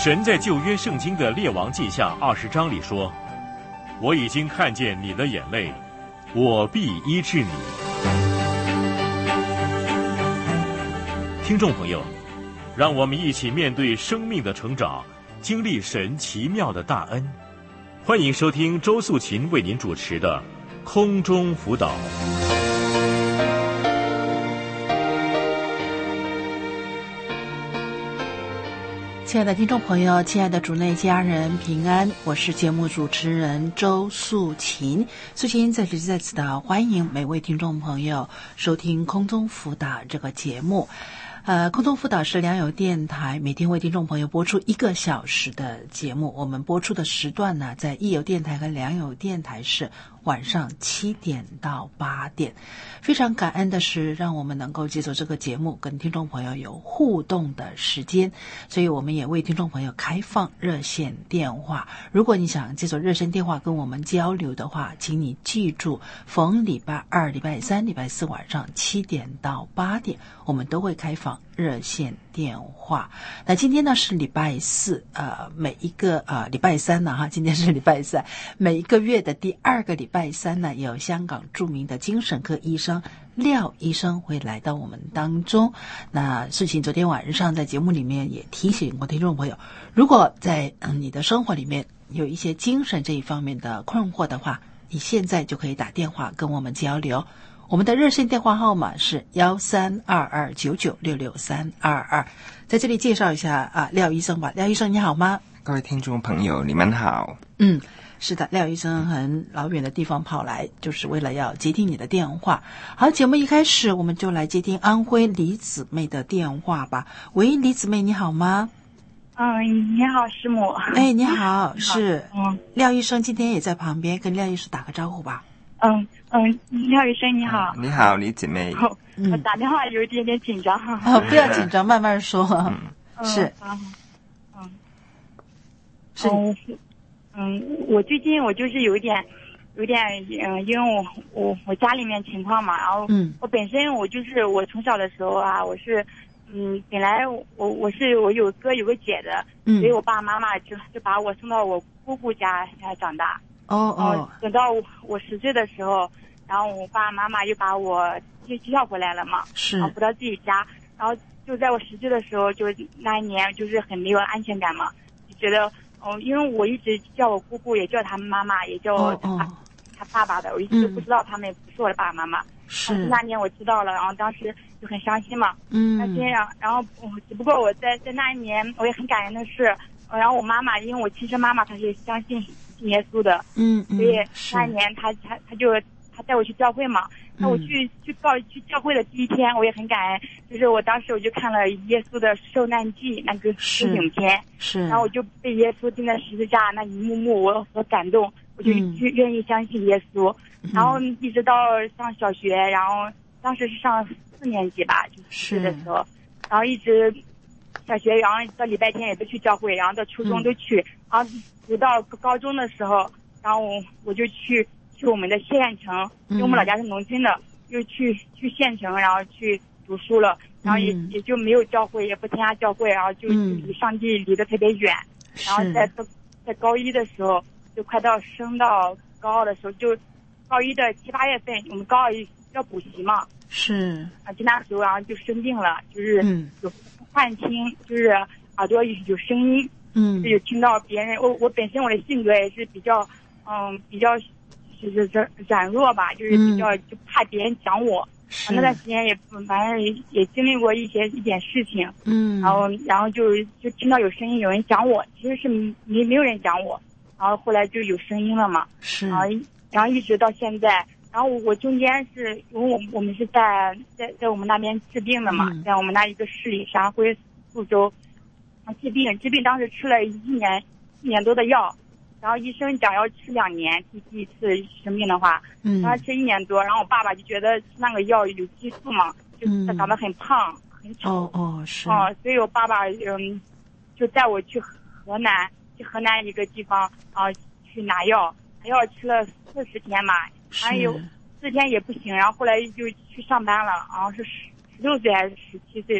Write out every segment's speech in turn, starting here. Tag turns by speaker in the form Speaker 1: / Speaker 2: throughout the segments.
Speaker 1: 神在旧约圣经的列王记下20章里说，我已经看见你的眼泪，我必医治你。听众朋友，让我们一起面对生命的成长，经历神奇妙的大恩。欢迎收听周素琴为您主持的空中辅导。
Speaker 2: 亲爱的听众朋友，亲爱的主内家人平安，我是节目主持人周素琴。素琴在此的欢迎每位听众朋友收听空中辅导这个节目。空中辅导是良友电台每天为听众朋友播出1个小时的节目，我们播出的时段呢，在益友电台和良友电台是晚上7点到8点。非常感恩的是，让我们能够接受这个节目，跟听众朋友有互动的时间，所以我们也为听众朋友开放热线电话。如果你想接受热线电话跟我们交流的话，请你记住，逢礼拜2、礼拜3、礼拜4晚上7点到8点，我们都会开放热线电话。那今天呢是礼拜4，每一个礼拜3呢今天是礼拜3，每一个月的第2个礼拜3呢，有香港著名的精神科医生廖医生会来到我们当中。那事情昨天晚上在节目里面也提醒过听众朋友，如果在你的生活里面有一些精神这一方面的困惑的话，你现在就可以打电话跟我们交流。我们的热线电话号码是132299663222。在这里介绍一下廖医生吧。廖医生你好吗？
Speaker 3: 各位听众朋友你们好。
Speaker 2: 是的，廖医生很老远的地方跑来，就是为了要接听你的电话。好，节目一开始我们就来接听安徽李姊妹的电话吧。喂，李姊妹你好吗？
Speaker 4: 你好师母。
Speaker 2: 你好，是廖医生今天也在旁边，跟廖医生打个招呼吧。
Speaker 4: 廖医生你好。
Speaker 3: 你好李姊妹。
Speaker 4: 我打电话有一点点紧张。
Speaker 2: 不要紧张，慢慢说。是。
Speaker 4: 我最近我就是有点，因为我家里面情况嘛，然后我本身我从小的时候啊，我是本来我有哥有个姐的，所以我爸爸妈妈就把我送到我姑姑家长大。等到我10岁的时候，然后我爸爸妈妈又把我叫回来了嘛，然后回到自己家，然后就在我10岁的时候，就那一年就是很没有安全感嘛，就觉得因为我一直叫我姑姑，也叫他们妈妈，也叫他爸爸的，我一直都不知道他们不是我的爸爸妈妈。那年我知道了，然后当时就很伤心嘛。那天然后只不过我在那一年我也很感恩的是，然后我妈妈因为我亲生妈妈她是相信耶稣的，所以那一年她带我去教会嘛。那我去教会的第一天，我也很感恩，就是我当时我就看了耶稣的受难记那个影片，然后我就被耶稣钉在十字架那一幕幕我所感动，我就愿意相信耶稣。然后一直到上小学，然后当时是上4年级吧，就是的时候，然后一直小学，然后到礼拜天也都去教会，然后到初中都去，然后读到高中的时候，然后我就去我们的县城，因为我们老家是农村的，又去县城，然后去读书了，然后也就没有教会，也不参加教会，然后就离上帝离得特别远。然后在高1的时候，就快到升到高2的时候，就高1的7、8月份，我们高2要补习嘛，就那时候然后就生病了，就是有幻听，就是耳朵有声音，就是有听到别人，我本身我的性格也是比较就是软弱吧，就是比较就怕别人讲我。那段时间也反正也经历过一点事情，然后就听到有声音，有人讲我，其实是没有人讲我，然后后来就有声音了嘛，然后一直到现在。然后我中间是因为我们是在我们那边治病的嘛，在我们那一个市里安徽宿州治病，当时吃了1年多的药。然后医生讲要吃2年，第一次生病的话，然后吃1年多，然后我爸爸就觉得那个药有激素嘛，就长得很胖很丑，所以我爸爸就带我去河南一个地方去拿药吃了40天嘛，还有4天也不行，然后后来就去上班了，然后是16岁还是17岁，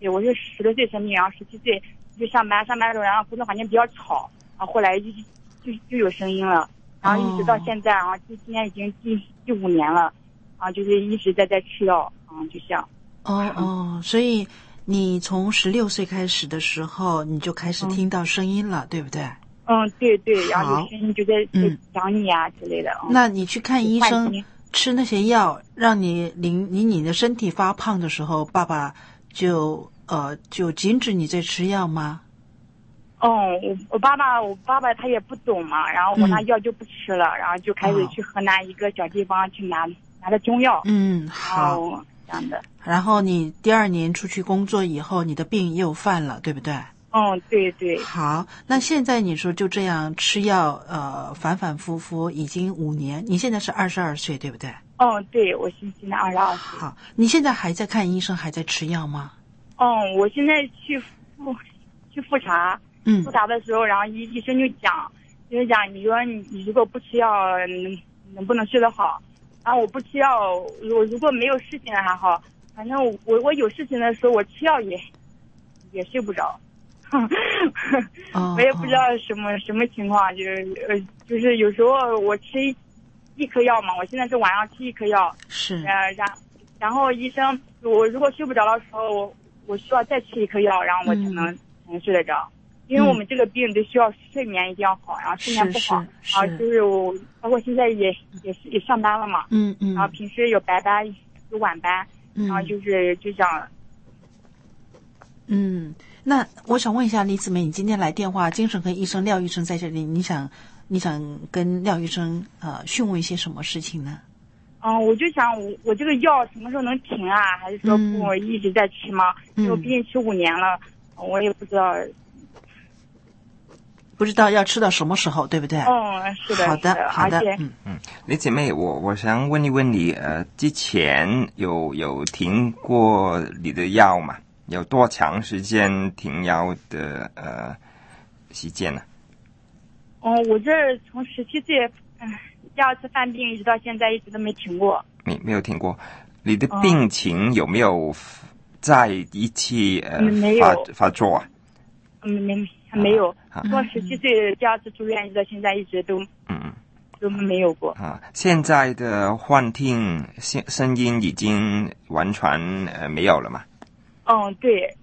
Speaker 4: 对，我是10多岁生病，然后17岁去上班的时候，然后工作环境比较吵，然后后来就有声音了，然后一直到现在，然后今年已经第5年了，啊，就是一直在吃药，就像。
Speaker 2: 所以你从16岁开始的时候，你就开始听到声音了，对不对？
Speaker 4: 对对，然后有声音就在讲你啊之类的。
Speaker 2: 那你去看医生，吃那些药，让你的身体发胖的时候，爸爸就禁止你在吃药吗？
Speaker 4: 我爸爸他也不懂嘛，然后我那药就不吃了，然后就开始去河南一个小地方去拿的中药。
Speaker 2: 好，
Speaker 4: 这样的。
Speaker 2: 然后你第2年出去工作以后，你的病又犯了，对不对？
Speaker 4: 对对。
Speaker 2: 好，那现在你说就这样吃药，反反复复已经5年，你现在是22岁，对不对？
Speaker 4: 对，我现在22岁。
Speaker 2: 好，你现在还在看医生，还在吃药吗？
Speaker 4: 我现在去复查。复查的时候，然后医生就讲，你说你如果不吃药，能不能睡得好？然后我不吃药，我如果没有事情的还好，反正我有事情的时候，我吃药也睡不着。我也不知道什么情况，就是有时候我吃1颗药嘛，我现在是晚上吃1颗药，
Speaker 2: 是，
Speaker 4: 然后医生，我如果睡不着的时候，我需要再吃1颗药，然后我才能睡得着。因为我们这个病都需要睡眠一定要好，然后睡眠不好，然后就是我包括现在也上班了嘛，然后平时有白班有晚班，然后就想，
Speaker 2: 那我想问一下李姊妹，你今天来电话，精神科医生廖医生在这里，你想跟廖医生询问一些什么事情呢？
Speaker 4: 我就想我这个药什么时候能停啊？还是说我一直在吃吗？因为我毕竟吃5年了，我也不知道。
Speaker 2: 不知道要吃到什么时候，对不对？
Speaker 4: 是的。
Speaker 2: 好的。
Speaker 3: 李姐妹，我想问一问你，之前有停过你的药吗？有多长时间停药的时间呢？
Speaker 4: 我这从17岁第2次犯病一直到现在一直都没停过。
Speaker 3: 没有停过。你的病情有没有再一次发作啊？
Speaker 4: 没有，从17岁第2次住院，一直到现在一直都没有过。
Speaker 3: 现在的幻听声音已经完全没有了吗？
Speaker 4: 对，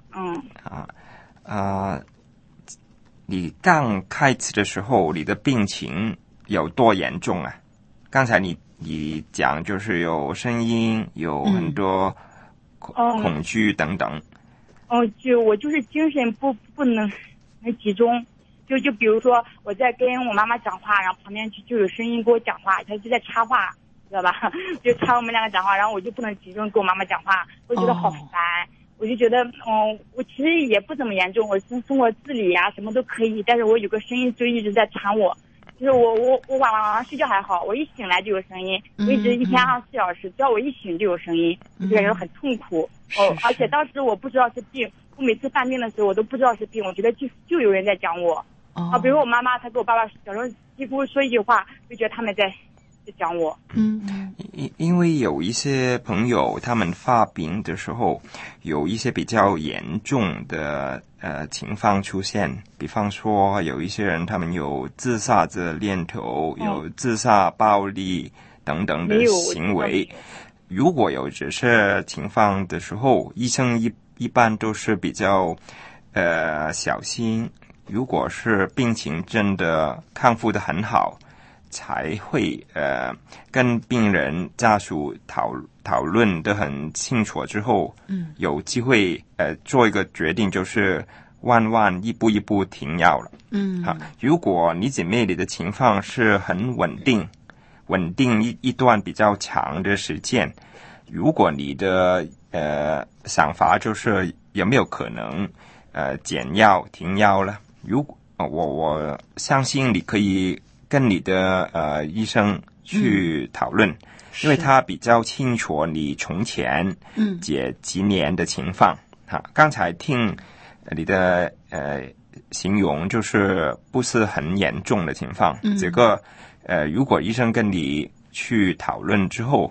Speaker 3: 你刚开始的时候，你的病情有多严重啊？刚才你讲就是有声音，有很多恐惧等等。
Speaker 4: 我就是精神不能集中，就比如说我在跟我妈妈讲话，然后旁边就有声音跟我讲话，她就在插话，知道吧？就插我们2个讲话，然后我就不能集中跟我妈妈讲话，我觉得好烦。我就觉得，我其实也不怎么严重，我通过自理啊什么都可以，但是我有个声音就一直在缠我，就是我晚上睡觉还好，我一醒来就有声音，我一直一天24小时，只要我一醒就有声音，就感觉很痛苦。而且当时我不知道是病，我每次犯病的时候我都不知道是病，我觉得就有人在讲我。比如我妈妈，她跟我爸爸小时候几乎说一句话，就觉得他们在讲我。
Speaker 3: 因为有一些朋友他们发病的时候有一些比较严重的情况出现，比方说有一些人他们有自杀的念头，有自杀暴力等等的行为。如果有这些情况的时候，医生一般都是比较小心，如果是病情真的康复得很好，才会跟病人家属讨论得很清楚之后，有机会做一个决定，就是慢慢一步一步停药了。如果你姐妹你的情况是很稳定一段比较长的时间，如果你的想法就是有没有可能减药停药了，如果我相信你可以跟你的医生去讨论，因为他比较清楚你从前这几年的情况。刚才听你的形容就是不是很严重的情况，这个如果医生跟你去讨论之后，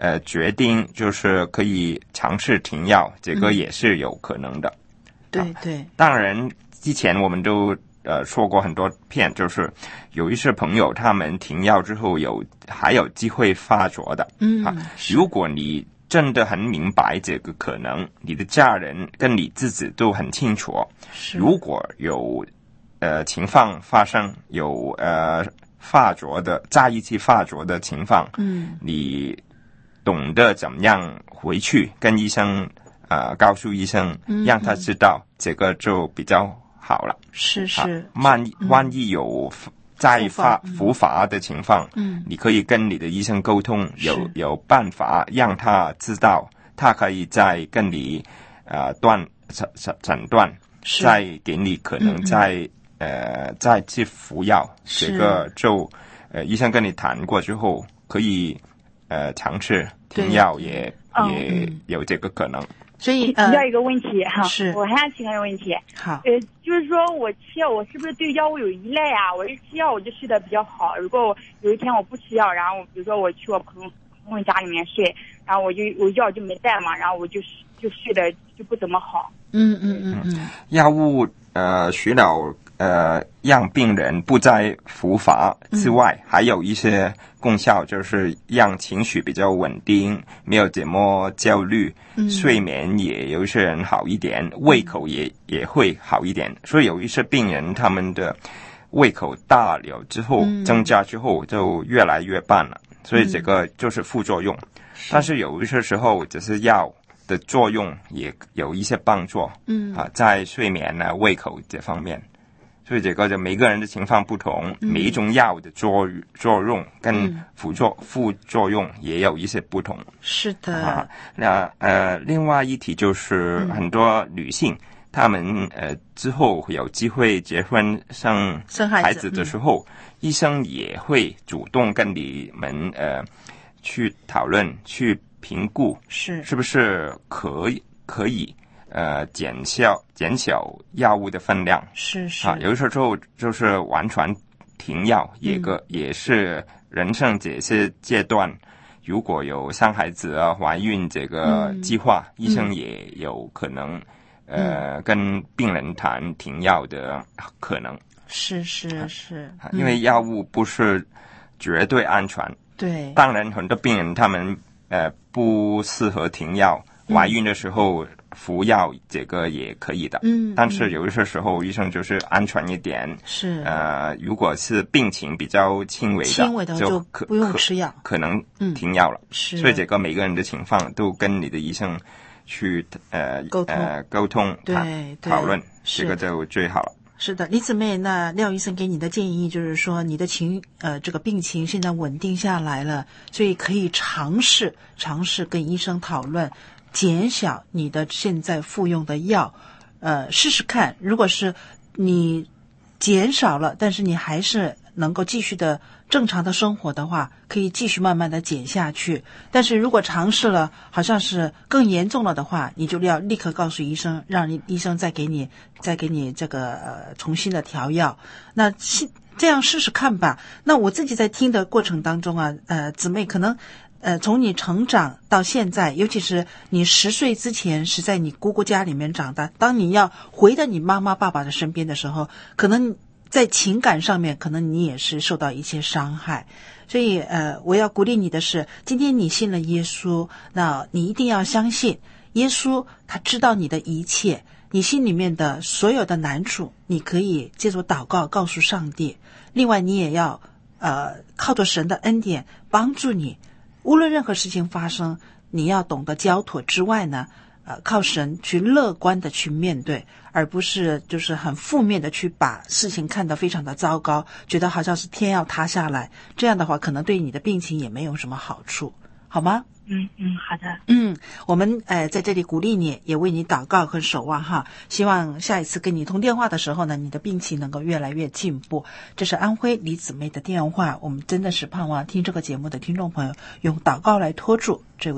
Speaker 3: 决定就是可以尝试停药，这个也是有可能的。
Speaker 2: 对对，
Speaker 3: 当然之前我们都说过很多遍，就是有一些朋友他们停药之后还有机会发作的。如果你真的很明白这个可能，你的家人跟你自己都很清楚，如果有情况发生，有发作的在一起发作的情况，你懂得怎么样回去跟医生告诉医生，让他知道，这个就比较好了。
Speaker 2: 是是，
Speaker 3: 万一有再复发的情况，你可以跟你的医生沟通，有办法让他知道，他可以再跟你诊断，再给你可能再去服药。这个就医生跟你谈过之后，可以尝试停药，也有这个可能。
Speaker 2: 所以
Speaker 4: 请教一个问题哈，
Speaker 2: 是
Speaker 4: 我还想请教一个问题。
Speaker 2: 好，
Speaker 4: 就是说我吃药，我是不是对药物有依赖啊？我一吃药我就睡得比较好，如果有一天我不吃药，然后比如说我去我朋友家里面睡，然后我药就没带嘛，然后我就睡得就不怎么好。
Speaker 3: 药物除了让病人不再复发之外，还有一些功效，就是让情绪比较稳定，没有这么焦虑，睡眠也有一些人好一点，胃口也会好一点。所以有一些病人他们的胃口大了之后，增加之后就越来越棒了，所以这个就是副作用。但是有一些时候只是药的作用也有一些帮助，在睡眠胃口这方面。所以这个就每个人的情况不同，每一种药的作用跟副作用也有一些不同。
Speaker 2: 是的。
Speaker 3: 另外一题就是很多女性，她们之后有机会结婚生孩子的时候，医生也会主动跟你们去讨论、去评估，是不是可以减小药物的分量。是有的时候就是完全停药，也是人生这些阶段，如果有生孩子怀孕这个计划，医生也有可能跟病人谈停药的可能。是，因为药物不是绝对安全。对，当然很多病人他们不适合停药，怀孕的时候服药这个也可以的。但是有些时候医生就是安全一点。是如果是病情比较轻微的就不用吃药，可能停药了。所以这个每个人的情况都跟你的医生去沟通讨论，这个就最好了。
Speaker 2: 是的，李姊妹，那廖医生给你的建议就是说，你的这个病情现在稳定下来了，所以可以尝试跟医生讨论，减小你的现在服用的药，试试看。如果是你减少了，但是你还是能够继续的正常的生活的话，可以继续慢慢的减下去。但是如果尝试了好像是更严重了的话，你就要立刻告诉医生，让医生再给你这个重新的调药。那这样试试看吧。那我自己在听的过程当中啊，姊妹可能从你成长到现在，尤其是你10岁之前是在你姑姑家里面长大，当你要回到你妈妈爸爸的身边的时候，可能在情感上面可能你也是受到一些伤害。所以我要鼓励你的是，今天你信了耶稣，那你一定要相信耶稣，他知道你的一切，你心里面的所有的难处，你可以借助祷告告诉上帝。另外你也要靠着神的恩典帮助你，无论任何事情发生，你要懂得交托之外呢，靠神去乐观的去面对，而不是就是很负面的去把事情看得非常的糟糕，觉得好像是天要塌下来，这样的话可能对你的病情也没有什么好处，好吗？
Speaker 4: 好的。
Speaker 2: 我们在这里鼓励你，也为你祷告和守望哈。希望下一次跟你通电话的时候呢，你的病情能够越来越进步。这是安徽李姊妹的电话，我们真的是盼望听这个节目的听众朋友用祷告来托住这位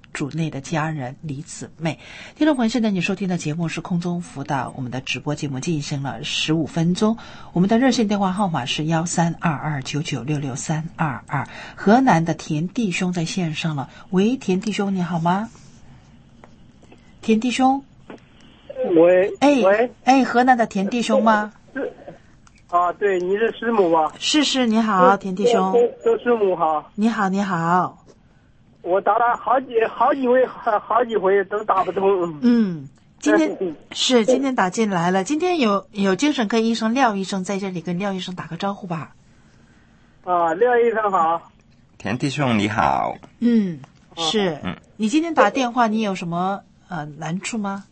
Speaker 2: 主内的家人李姊妹。听众朋友，现在你收听的节目是空中辅导，我们的直播节目进行了15分钟，我们的热线电话号码是132299663222。河南的田弟兄在线上了，喂，田弟兄你好吗？田弟兄，
Speaker 5: 喂，
Speaker 2: 喂，河南的田弟兄吗？
Speaker 5: 是啊，对，你是师母吧？
Speaker 2: 是，你好，田弟兄。
Speaker 5: 周师母好。
Speaker 2: 你好。
Speaker 5: 我打了好几回都打不通。
Speaker 2: 今天打进来了。今天有精神科医生廖医生在这里，跟廖医生打个招呼吧。
Speaker 5: 啊，廖医生好。
Speaker 3: 田弟兄你好。
Speaker 2: 是。你今天打电话，你有什么难处吗？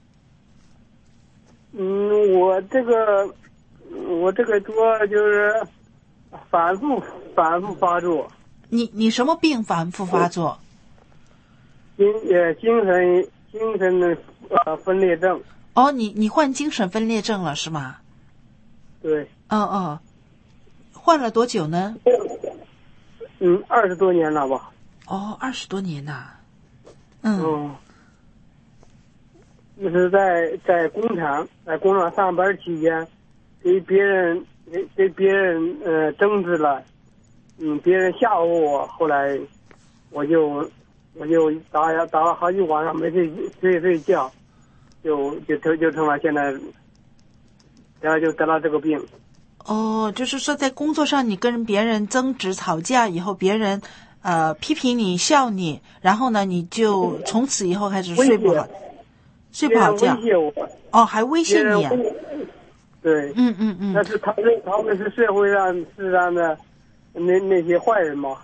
Speaker 5: 我这个主要就是反复发作。
Speaker 2: 你什么病反复发作？
Speaker 5: 精神的分裂症。
Speaker 2: 哦，你患精神分裂症了是吗？
Speaker 5: 对。
Speaker 2: 患了多久呢
Speaker 5: ？20多年了吧。
Speaker 2: 哦，20多年呐。
Speaker 5: 那是在工厂上班期间，给别人争执了，别人吓唬我，后来我就打了好几晚上没睡觉，就成了现在，然后就得了这个病。
Speaker 2: 哦，就是说在工作上你跟别人争执吵架以后，别人批评你笑你，然后呢你就从此以后开始睡不好觉。
Speaker 5: 威胁我。
Speaker 2: 哦，还威胁你啊？
Speaker 5: 对。但是他们是社会上的那些坏人嘛。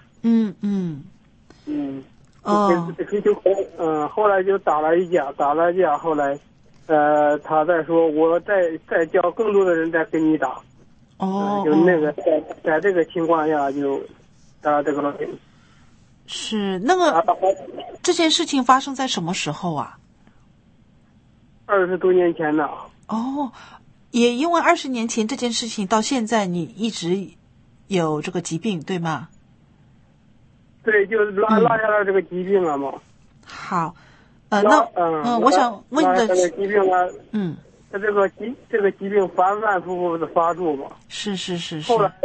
Speaker 5: 后来就打了一架，后来他再说我再叫更多的人再跟你打。就那个在这个情况下就打这个病。
Speaker 2: 是那个这件事情发生在什么时候啊
Speaker 5: ？20多年前了。
Speaker 2: 也因为20年前这件事情到现在你一直有这个疾病对吗？
Speaker 5: 对，就落下了这个疾病了嘛。
Speaker 2: 好，我想问的
Speaker 5: 这个疾病啊，他这个疾病反复复的发作嘛。
Speaker 2: 是。
Speaker 5: 后来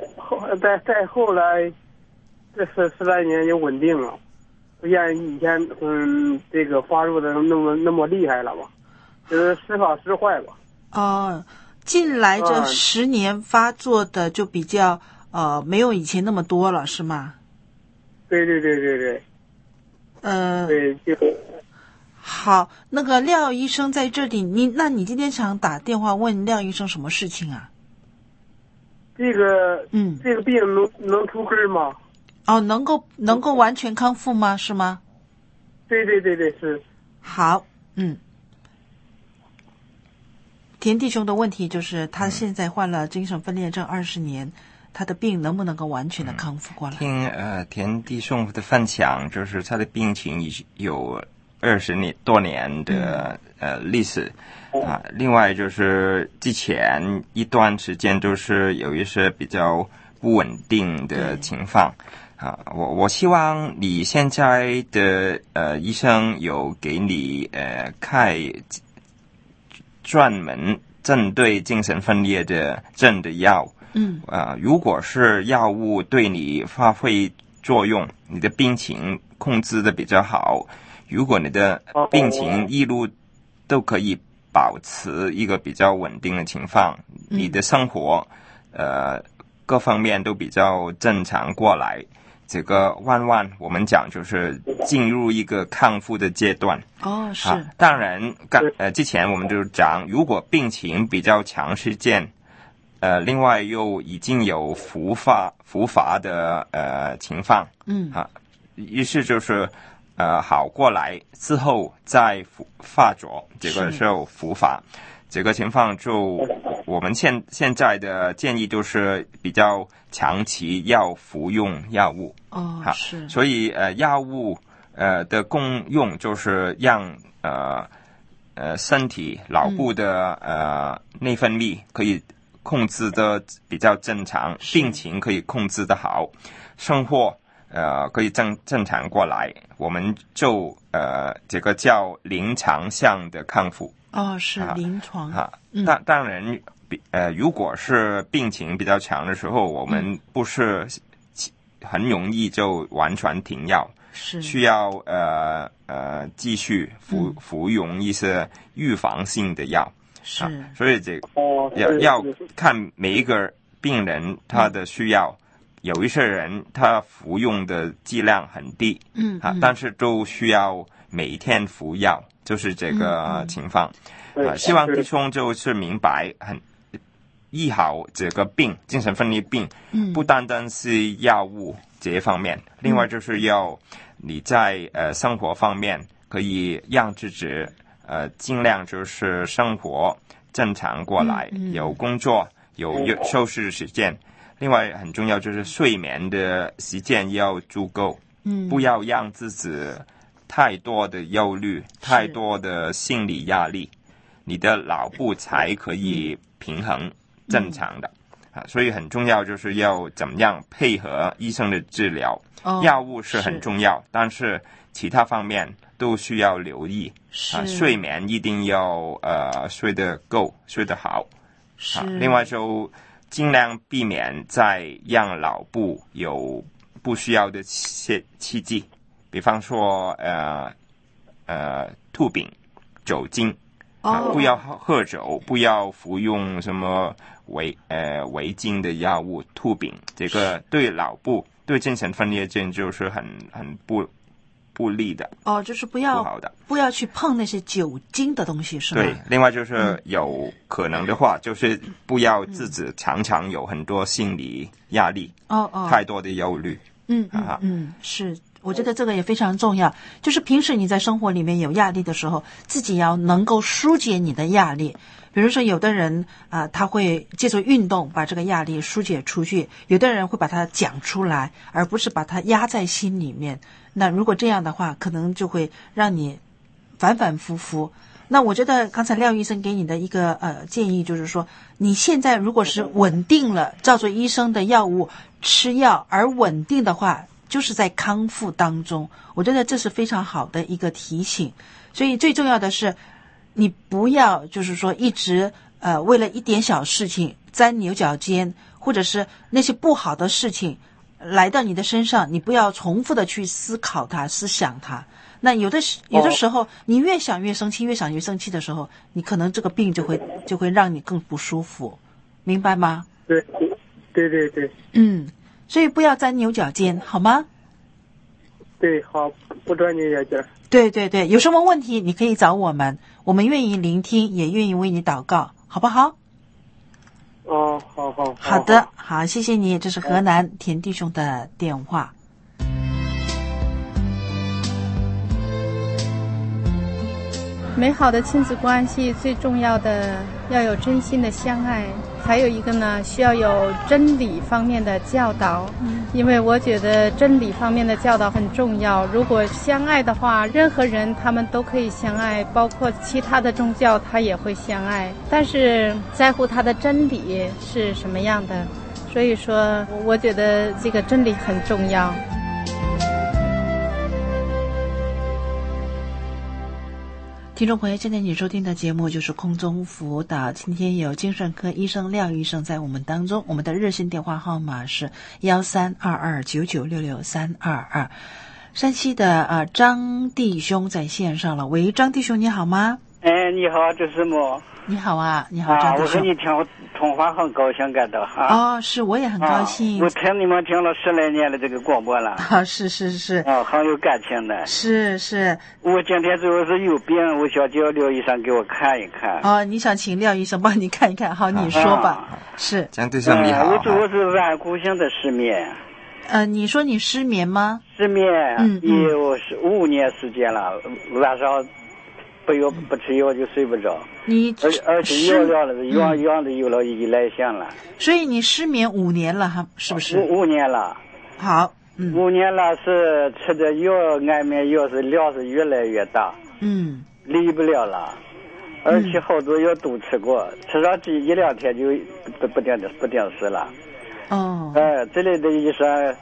Speaker 5: 这10来年就稳定了，不像以前这个发作的那么厉害了吧，就是时好时坏吧。
Speaker 2: 近来这10年发作的就比较没有以前那么多了是吗？
Speaker 5: 对。对，就
Speaker 2: 好。那个廖医生在这里，那你今天想打电话问廖医生什么事情啊？
Speaker 5: 这个病能出根吗？
Speaker 2: 能够完全康复吗？是吗？
Speaker 5: 对，是。
Speaker 2: 好。田弟兄的问题就是他现在患了精神分裂症20年，他的病能不能够完全的康复过来？
Speaker 3: 听田弟兄的分享，就是他的病情已有20多年的历史另外就是之前一段时间都是有一些比较不稳定的情况我希望你现在的医生有给你开专门针对精神分裂症的药。如果是药物对你发挥作用，你的病情控制的比较好，如果你的病情一路都可以保持一个比较稳定的情况，你的生活各方面都比较正常过来，这个我们讲就是进入一个康复的阶段。
Speaker 2: 是。
Speaker 3: 当然之前我们就讲，如果病情比较长时间另外又已经有复发的情况于是就是好过来之后再发作，这个时候复发，这个情况就我们现在的建议就是比较长期要服用药物。
Speaker 2: 是。
Speaker 3: 所以药物的功用就是让身体脑部的内分泌可以控制的比较正常，病情可以控制的好，生活可以正常过来，我们就这个叫临床上的康复。
Speaker 2: 是临床
Speaker 3: 当然如果是病情比较强的时候，我们不是很容易就完全停药，
Speaker 2: 是
Speaker 3: 需要继续服用一些预防性的药。
Speaker 2: 是
Speaker 3: 所以这要看每一个病人他的需要。有一些人他服用的剂量很低，但是都需要每天服药，就是这个情况。希望弟兄就是明白，医好这个病，精神分裂病，不单单是药物这方面，另外就是要你在生活方面可以让自己尽量就是生活正常过来，有工作，有休息时间。另外很重要就是睡眠的时间要足够，不要让自己太多的忧虑，太多的心理压力，你的脑部才可以平衡正常的。所以很重要就是要怎么样配合医生的治疗。药物是很重要，但是其他方面都需要留意。睡眠一定要睡得够，睡得好。另外就尽量避免再让脑部有不需要的刺激，比方说毒品、酒精，不要喝酒，不要服用什么违禁的药物、毒品，这个对脑部、对精神分裂症就是很不利的。
Speaker 2: 就是不要去碰那些酒精的东西，是吗？
Speaker 3: 对，另外就是有可能的话，就是不要自己常常有很多心理压力，太多的忧虑。是，我觉得这个也非常重要。就是平时你在生活里面有压力的时候，自己要能够疏解你的压力。比如说有的人他会借助运动把这个压力疏解出去，有的人会把它讲出来，而不是把它压在心里面。那如果这样的话，可能就会让你反反复复。那我觉得刚才廖医生给你的一个建议就是说，你现在如果是稳定了，照着医生的药物吃药而稳定的话，就是在康复当中。我觉得这是非常好的一个提醒。所以最重要的是你不要就是说一直为了一点小事情钻牛角尖，或者是那些不好的事情来到你的身上，你不要重复的去思考它、思想它。那有的时候你越想越生气，越想越生气的时候，你可能这个病就会让你更不舒服，明白吗？
Speaker 5: 对。
Speaker 2: 所以不要钻牛角尖，好吗？
Speaker 5: 对，好，不钻牛角尖。
Speaker 2: 对，有什么问题你可以找我们，我们愿意聆听，也愿意为你祷告，好不好？好的，好，谢谢你。这是河南田弟兄的电话。
Speaker 6: 美好的亲子关系最重要的要有真心的相爱，还有一个呢，需要有真理方面的教导。因为我觉得真理方面的教导很重要。如果相爱的话，任何人他们都可以相爱，包括其他的宗教他也会相爱，但是在乎他的真理是什么样的。所以说我觉得这个真理很重要。
Speaker 2: 听众朋友，现在你收听的节目就是空中辅导。今天有精神科医生廖医生在我们当中，我们的热线电话号码是132299662322。山西的张弟兄在线上了，喂，张弟兄你好吗？
Speaker 7: 你好，这是什么？
Speaker 2: 你好啊，你好，张弟兄。
Speaker 7: 我和你通话很高兴，感到哈。
Speaker 2: 是，我也很高兴。
Speaker 7: 我听你们听了10来年的这个广播了。
Speaker 2: 是。
Speaker 7: 很有感情的。
Speaker 2: 是。
Speaker 7: 我今天主要是有病，我想叫廖医生给我看一看。
Speaker 2: 你想请廖医生帮你看一看？好，你说吧。是。
Speaker 3: 张弟兄你好。
Speaker 7: 我主要是顽固性的失眠。
Speaker 2: 你说你失眠吗？
Speaker 7: 失眠，有5年时间了，晚上不吃药就睡不着。而且药量了，药的有了依赖性了。
Speaker 2: 所以你失眠5年了，是不是
Speaker 7: ？5年了。
Speaker 2: 好
Speaker 7: ，5年了，是吃的药，安眠药是量是越来越大。离不了了，而且好多药都吃过，吃上1、2天就不定时了。
Speaker 2: 哦。
Speaker 7: 这里的医生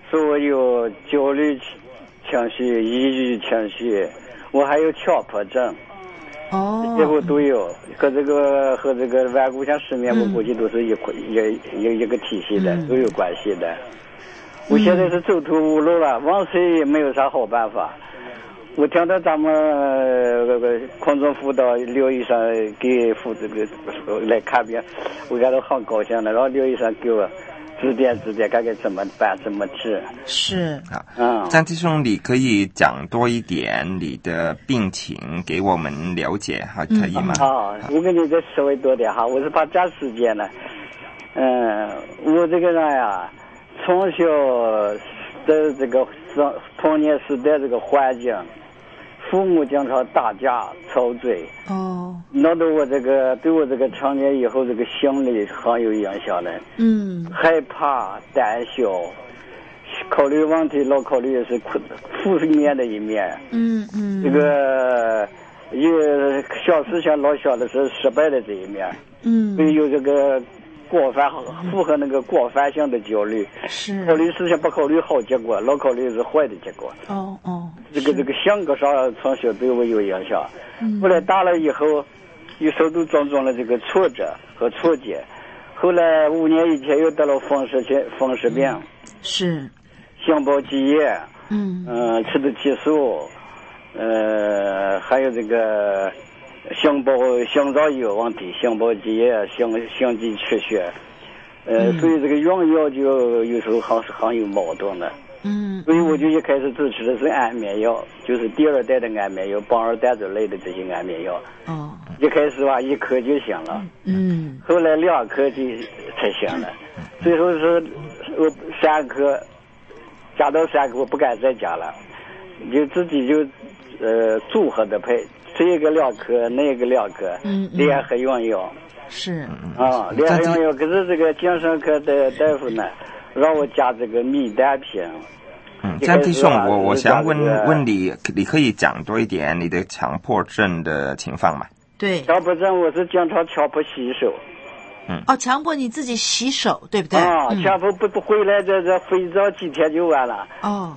Speaker 7: 说我有焦虑情绪、抑郁情绪，我还有强迫症。这我都有，和这个顽固性失眠，我估计都是一个体系的，都有关系的。我现在是走投无路了，往谁也没有啥好办法。我听到咱们空中辅导刘医生给来看病，我感到很高兴的，然后刘医生给我指点看看怎么办，怎么治。
Speaker 2: 是
Speaker 3: 啊，张弟兄，你可以讲多一点你的病情给我们了解哈，可以吗？
Speaker 7: 我跟你再稍微多点哈，我是怕占时间呢。我这个人呀，从小在这个童年时代这个环境，父母经常打架吵嘴，闹得我这个对我这个成年以后这个心理很有影响的。害怕、胆小，考虑问题老考虑的是负面的一面。这个小事情老想的是失败的这一面。所以有这个符合那个广泛性的焦虑，
Speaker 2: 是
Speaker 7: 考虑事情不考虑好结果，老考虑是坏的结果。这个性格上从小对我有影响。后来大了以后，又受到种种的这个挫折和挫折。后来5年以前又得了风湿病，
Speaker 2: 是
Speaker 7: 心包积液，吃的激素，还有这个心脏有问题，心包积液、心肌缺血，所以这个用药就有时候很有矛盾的。所以我就一开始只吃的是安眠药，就是第2代的安眠药，苯二氮之类的这些安眠药。一开始吧1颗就行了，后来2颗就才行了，最后是我3颗，加到3颗我不敢再加了，就自己就组合的配，这个2颗，那个2颗，联合用药。
Speaker 2: 是
Speaker 7: 联合用药。可是这个精神科的大夫呢，让我加这个米氮平。
Speaker 3: 张弟兄，我想问你，你可以讲多一点你的强迫症的情况吗？
Speaker 2: 对，
Speaker 7: 强迫症我是经常强迫洗手。
Speaker 2: 强迫你自己洗手，对不对？
Speaker 7: 强迫不回来，这肥皂几天就完了。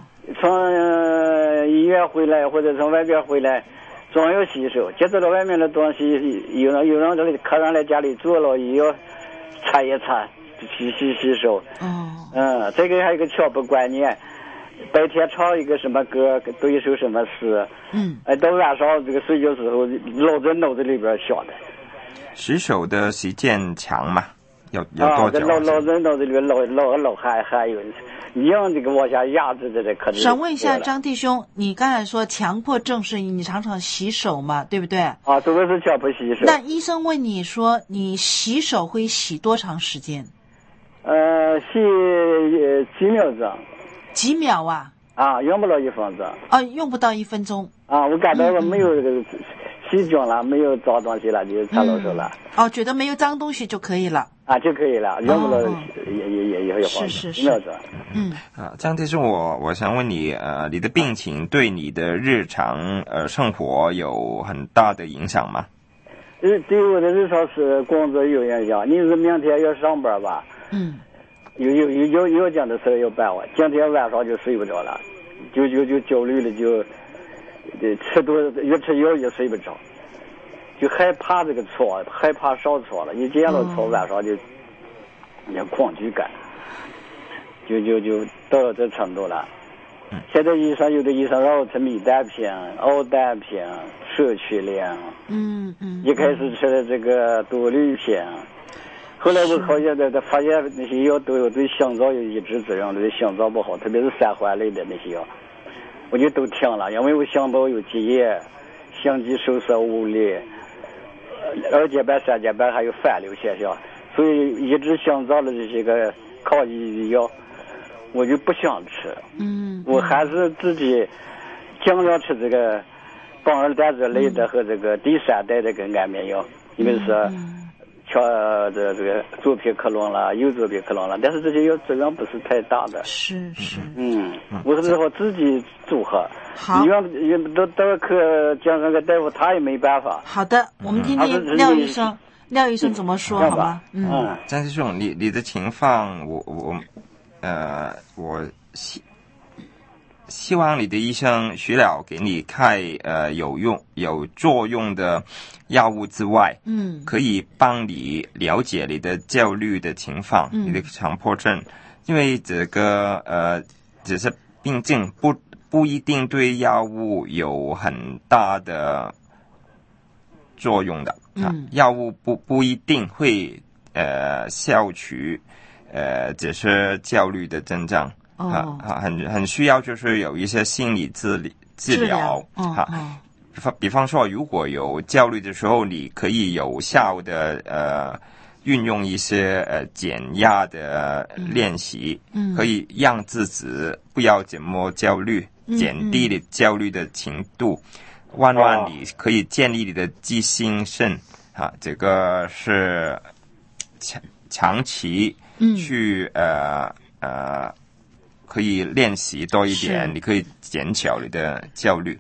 Speaker 7: 从医院回来或者从外边回来，总要洗手。接触到外面的东西，有人这里客人来家里做了，也要擦一擦，洗手。这个还有一个强迫观念。白天唱一个什么歌，读一首什么诗，到晚上这个睡觉时候老在脑子里边想的。
Speaker 3: 洗手的时间长吗？有多久？
Speaker 7: 老在脑子里边老还有，你让这个往下压制这可能。
Speaker 2: 想问一下张弟兄，你刚才说强迫症是你常常洗手嘛，对不对？
Speaker 7: 这个是强迫洗手。
Speaker 2: 那医生问你说你洗手会洗多长时间？
Speaker 7: 洗几秒钟。
Speaker 2: 几秒啊？
Speaker 7: 用不了1分钟。
Speaker 2: 用不到1分钟。
Speaker 7: 我感到没有这个细菌了，没有脏东西了，就擦了手了。
Speaker 2: 觉得没有脏东西就可以了。
Speaker 7: 就可以了，用不了也会好。
Speaker 2: 是
Speaker 7: 1秒钟。
Speaker 3: 张弟兄，我想问你，你的病情对你的日常生活有很大的影响吗？
Speaker 7: 对我的日常工作有影响。你是明天要上班吧？有讲的事要办完，今天晚上就睡不着了，就焦虑了，就越吃药越睡不着，就害怕这个床，害怕上床了，一见到床晚上就有恐惧感，就到了这程度了。现在有的医生让我吃米氮平、奥氮平、舍曲灵，一开始吃的这个多氯平。后来我好像发现那些药都有对心脏有抑制作用，对心脏不好，特别是三环类的那些药，我就都停了，因为我心包有积液，心肌收缩无力，2节瓣、3节瓣还有反流现象，所以抑制心脏的这些个抗抑郁药，我就不想吃。我还是自己尽量吃这个苯二氮之类的和这个第3代这个安眠药，因为是。这个左撇克隆了，右左撇克隆了，但是这些药作用不是太大的。
Speaker 2: 是。
Speaker 7: 我是我自己组合。好。到科精神科大夫他也没办法。
Speaker 2: 好的，我们听听廖医生怎么说好吗？
Speaker 3: 张师兄，你的情况我希望你的医生除了给你开有作用的药物之外，可以帮你了解你的焦虑的情况，你的强迫症，因为这个只是病症不一定对药物有很大的作用的，药物不一定会消除只是焦虑的症状。很需要就是有一些心理治疗比方说如果有焦虑的时候，你可以有效的运用一些减压的练习，可以让自己不要这么焦虑，减低你焦虑的程度，慢慢你可以建立你的自信心这个是长期去可以练习多一点，你可以减小你的焦虑。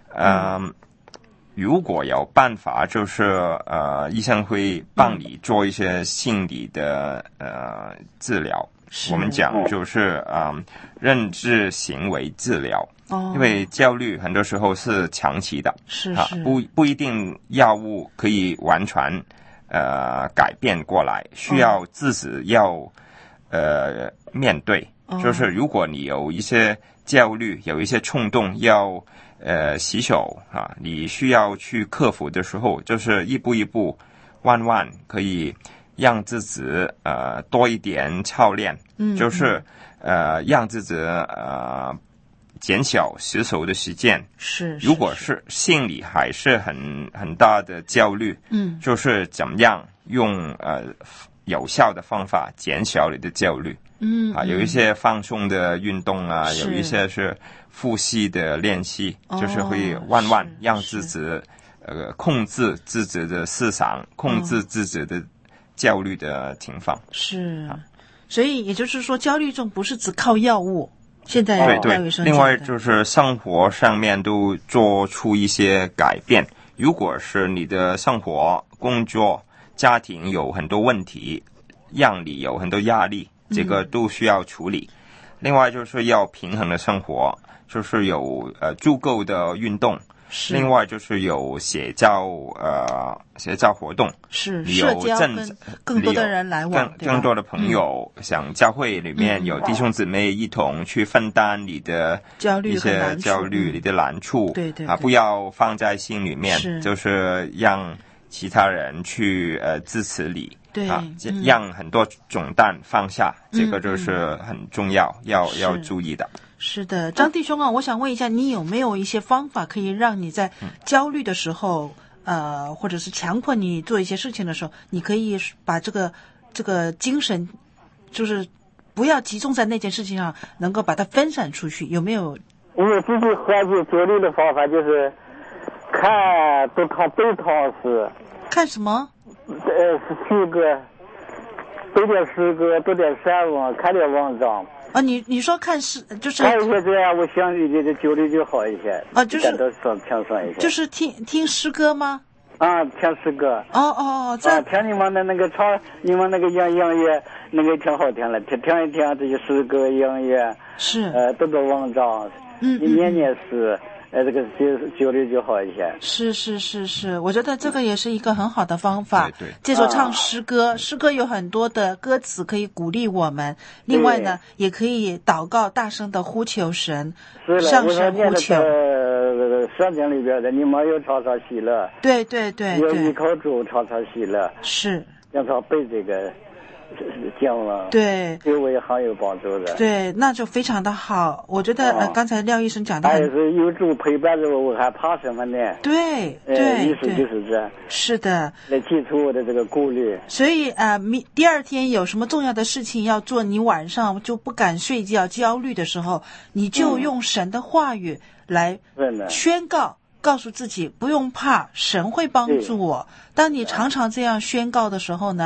Speaker 3: 如果有办法，就是医生会帮你做一些心理的治疗。我们讲就是认知行为治疗。因为焦虑很多时候是长期的，不一定药物可以完全改变过来，需要自己要面对。就是如果你有一些焦虑，有一些冲动要洗手你需要去克服的时候，就是一步一步慢慢可以让自己多一点操练，就是让自己减少洗手的时间。如果是心里还是很大的焦虑，就是怎么样用有效的方法减少你的焦虑。有一些放松的运动有一些是呼吸的练习，就是会慢慢让自己控制自己的思想，控制自己的焦虑的情况。
Speaker 2: 所以也就是说，焦虑症不是只靠药物。现在
Speaker 3: 对，另外就是生活上面都做出一些改变。如果是你的生活、工作、家庭有很多问题，让你有很多压力，这个都需要处理。另外就是要平衡的生活，就是有足够的运动。另外就是有写照活动，
Speaker 2: 社交跟更多的人来往，
Speaker 3: 更多的朋友，像教会里面有弟兄姊妹一同去分担你的一些焦虑，你的难处，不要放在心里面，就是让其他人去支持你，让很多重担放下，这个就是很重要，要注意的。
Speaker 2: 是的，张弟兄我想问一下，你有没有一些方法可以让你在焦虑的时候，或者是强迫你做一些事情的时候，你可以把这个精神，就是不要集中在那件事情上，能够把它分散出去，有没有？
Speaker 7: 我自己缓解焦虑的方法就是多看背唐诗。
Speaker 2: 看什么？
Speaker 7: 诗歌，背点诗歌，读点散文，看点文章。
Speaker 2: 你说看诗就是
Speaker 7: 看一些这样，我想你的焦虑就好一些
Speaker 2: 就是
Speaker 7: 感到平顺一些。
Speaker 2: 就是听诗歌吗？
Speaker 7: 听诗歌。听你们的那个唱，你们那个音乐那个挺好听的，听一听这些诗歌音乐，读读文章，你念诗。这个焦虑就好一些。
Speaker 2: 是，我觉得这个也是一个很好的方法。接着唱诗歌，诗歌有很多的歌词可以鼓励我们。另外呢，也可以祷告，大声的呼求神，向神呼求。
Speaker 7: 圣经里边的，你们要常常喜乐。
Speaker 2: 对，
Speaker 7: 要依靠主，常常喜乐。让他背这个。讲了，对我也很有帮助的。
Speaker 2: 对，那就非常的好。我觉得刚才廖医生讲的
Speaker 7: 还是有主陪伴着我还怕什么呢？
Speaker 2: 对，
Speaker 7: 意思就是这。
Speaker 2: 是的，
Speaker 7: 来解除我的这个顾虑。
Speaker 2: 所以第二天有什么重要的事情要做，你晚上就不敢睡觉、焦虑的时候，你就用神的话语来宣告。告诉自己不用怕，神会帮助我。当你常常这样宣告的时候呢，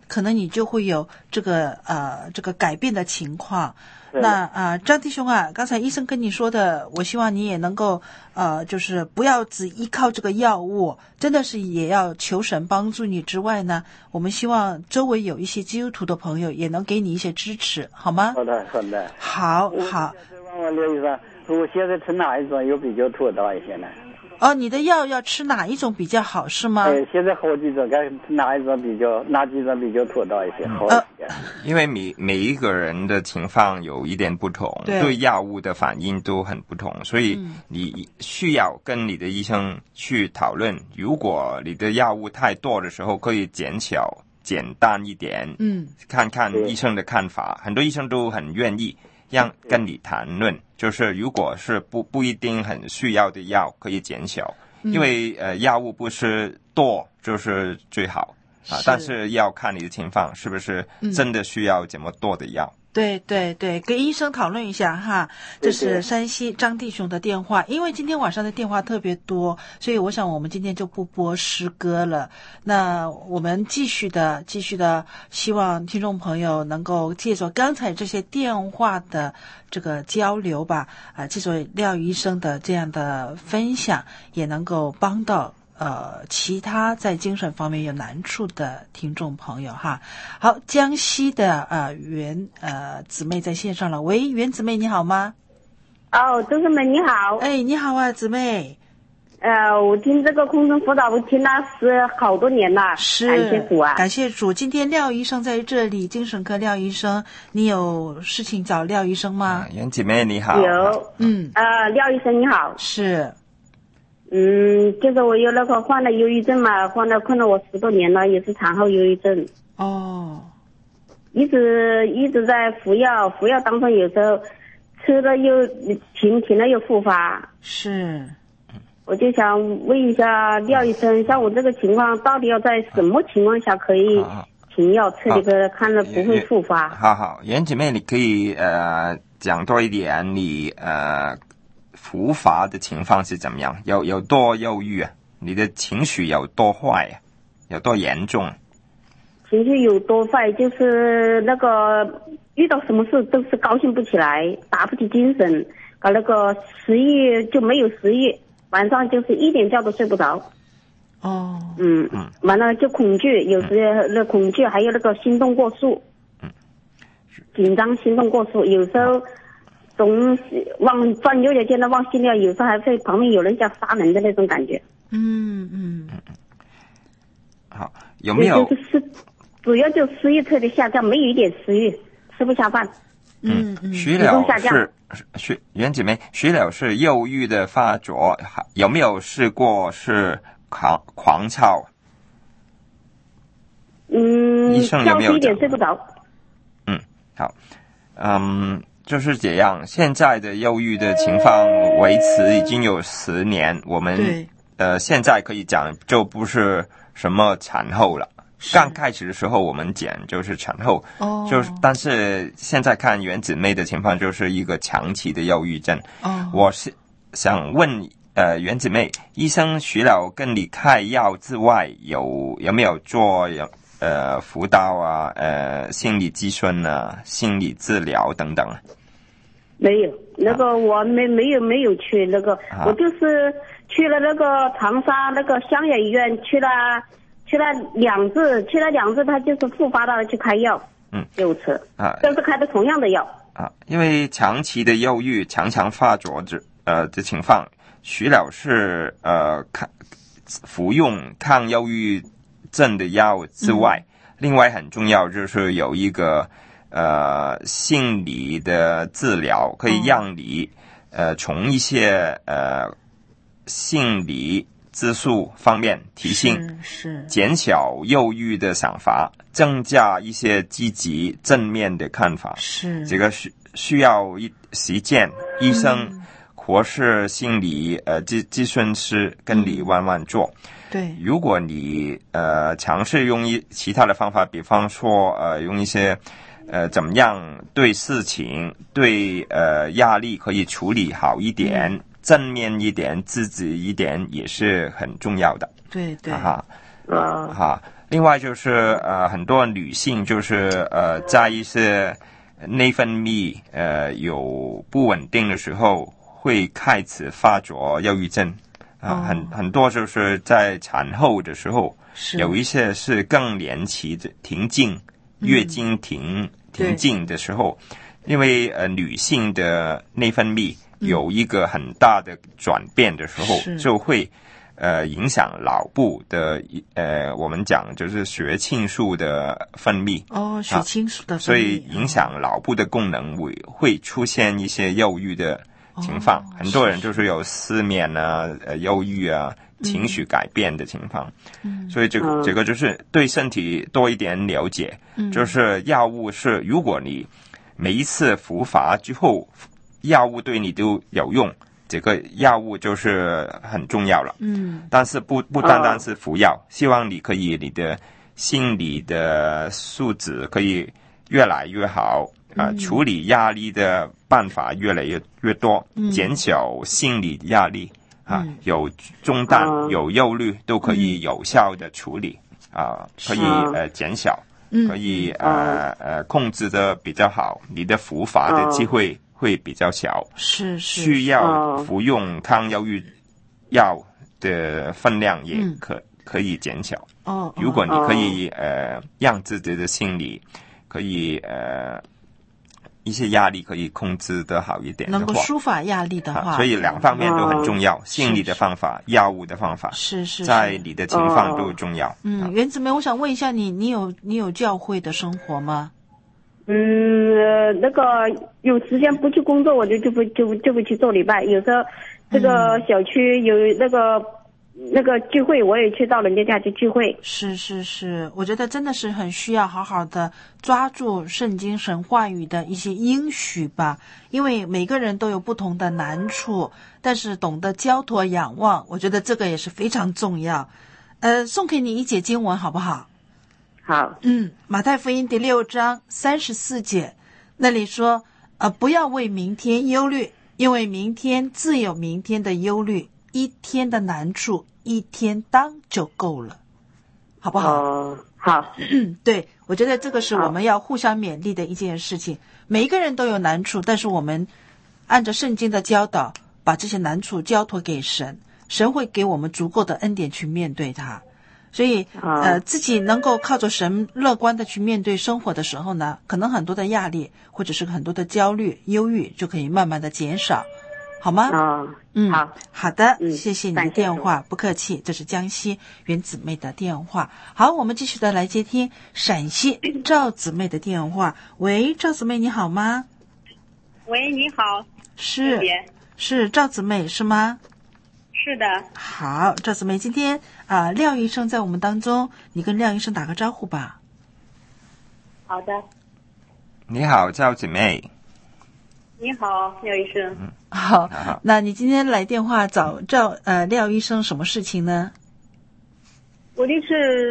Speaker 2: 可能你就会有这个改变的情况。那张弟兄啊，刚才医生跟你说的，我希望你也能够就是不要只依靠这个药物，真的是也要求神帮助你之外呢，我们希望周围有一些基督徒的朋友也能给你一些支持，好吗？
Speaker 7: 好的。
Speaker 2: 好。
Speaker 7: 问问刘医生，我现在吃哪一种有比较妥当一些呢？
Speaker 2: 你的药要吃哪一种比较好是吗？
Speaker 7: 现在好几种，该哪几种比较妥当一些好一些？
Speaker 3: 因为每一个人的情况有一点不同，对药物的反应都很不同，所以你需要跟你的医生去讨论，如果你的药物太多的时候，可以减小简单一点，看看医生的看法，很多医生都很愿意跟你谈论，就是如果是不一定很需要的药可以减小，因为药物不是多就是最好但是要看你的情况是不是真的需要这么多的药。
Speaker 2: 对，跟医生讨论一下哈。这是山西张弟兄的电话，因为今天晚上的电话特别多，所以我想我们今天就不播诗歌了。那我们继续的希望听众朋友能够借着刚才这些电话的这个交流吧，借着廖医生的这样的分享，也能够帮到其他在精神方面有难处的听众朋友哈。好，江西的袁姊妹在线上了。喂，袁姊妹你好吗？
Speaker 8: 周师妹你好。
Speaker 2: 你好啊，姊妹。
Speaker 8: 我听这个空中辅导我听了是好多年了，
Speaker 2: 是
Speaker 8: 感谢主啊，
Speaker 2: 感谢主。今天廖医生在这里，精神科廖医生，你有事情找廖医生吗？
Speaker 3: 袁姊妹你好。
Speaker 8: 有。廖医生你好。
Speaker 2: 是。
Speaker 8: 就是我有那个患了忧郁症嘛，患了困了我10多年了，也是产后忧郁症。一直在服药当中有时候吃了又停了又复发。
Speaker 2: 是。
Speaker 8: 我就想问一下廖医生，像我这个情况到底要在什么情况下可以停药吃这个，看了不会复发？
Speaker 3: 好，袁姐妹你可以讲多一点你复发的情况是怎么样？有多忧郁啊？你的情绪有多坏啊？有多严重？
Speaker 8: 情绪有多坏，就是那个遇到什么事都是高兴不起来，打不起精神，搞那个食欲就没有食欲，晚上就是一点觉都睡不着。完了就恐惧，有时那恐惧还有那个心动过速，紧张心动过速，有时候总往转悠悠见到往心里，有时候还会旁边有人想杀人的那种感觉。
Speaker 3: 好，有没有
Speaker 8: 主要就食欲特别下降，没有一点食欲，吃不下饭。
Speaker 3: 徐了是袁姐妹，徐了是忧郁的发作，有没有试过是狂躁？医生有没有？
Speaker 8: 一点睡不着。
Speaker 3: 好，就是这样。现在的忧郁的情况维持已经有10年，我们现在可以讲就不是什么产后了。刚开始的时候我们讲就是产后，但是现在看袁姊妹的情况就是一个长期的忧郁症。我是想问袁姊妹，医生除了跟你开药之外，有没有做辅导啊，心理咨询啊，心理治疗等等？
Speaker 8: 没有，那个我没有去那个，我就是去了那个长沙那个湘雅医院去了2次，他就是复发了去开药，6次都是开的同样的药
Speaker 3: 因为长期的忧郁常常发作的情况，除了是服用抗忧郁症的药之外，另外很重要就是有一个心理的治疗，可以让你从一些心理指数方面提升，减小忧郁的想法，增加一些积极正面的看法。这个需要实践，医生或是心理咨询师跟你慢慢做。如果你尝试用其他的方法，比方说用一些怎么样对事情对压力可以处理好一点，正面一点，积极一点也是很重要的。
Speaker 2: 对。
Speaker 3: 另外就是很多女性就是在一些内分泌有不稳定的时候，会开始发作忧郁症很多就是在产后的时候，有一些是更年期的停经，月经停经的时候，因为女性的内分泌有一个很大的转变的时候，就会影响脑部的我们讲就是血清素的分泌
Speaker 2: 血清素的分泌，
Speaker 3: 所以影响脑部的功能会出现一些忧郁的情况，很多人就是有失眠啊、忧郁啊、情绪改变的情况，所以这个就是对身体多一点了解，就是药物是如果你每一次服法之后，药物对你都有用，这个药物就是很重要了。但是不单单是服药，希望你可以你的心理的素质可以越来越好。处理压力的办法越来越多，减少心理压力有重担有忧虑都可以有效的处理可以减少，可以控制的比较好，你的服法的机会会比较小，需要服用抗忧郁药的分量也可以减小。如果你可以让自己的心理可以一些压力可以控制得好一点的话，
Speaker 2: 能够抒发压力的话，
Speaker 3: 所以两方面都很重要，心理的方法、药物的方法，在你的情况都重要。
Speaker 2: 袁姊妹，我想问一下你有教会的生活吗？
Speaker 8: 那个有时间不去工作，我就不去做礼拜。有时候这个小区有那个聚会，我也去到人家家去聚会。
Speaker 2: 是，我觉得真的是很需要好好的抓住圣经神话语的一些应许吧，因为每个人都有不同的难处，但是懂得交托仰望，我觉得这个也是非常重要。送给你一节经文好不好？
Speaker 8: 好。
Speaker 2: 马太福音第6章34节，那里说不要为明天忧虑，因为明天自有明天的忧虑，一天的难处一天当就够了，好不好？
Speaker 8: 好。
Speaker 2: 对，我觉得这个是我们要互相勉励的一件事情。每一个人都有难处，但是我们按照圣经的教导，把这些难处交托给神，神会给我们足够的恩典去面对它。所以自己能够靠着神乐观的去面对生活的时候呢，可能很多的压力或者是很多的焦虑、忧郁就可以慢慢的减少，好吗？好的，谢谢你的电话，不客气。这是江西袁姊妹的电话。好，我们继续的来接听陕西赵姊妹的电话。喂，赵姊妹你好吗？
Speaker 9: 喂，你好。
Speaker 2: 是赵姊妹是吗？
Speaker 9: 是的。
Speaker 2: 好，赵姊妹，今天廖医生在我们当中，你跟廖医生打个招呼吧。
Speaker 9: 好的。
Speaker 3: 你好，赵姊妹。
Speaker 9: 你好，廖医生。
Speaker 2: 好，那你今天来电话找廖医生什么事情呢？
Speaker 9: 我就是，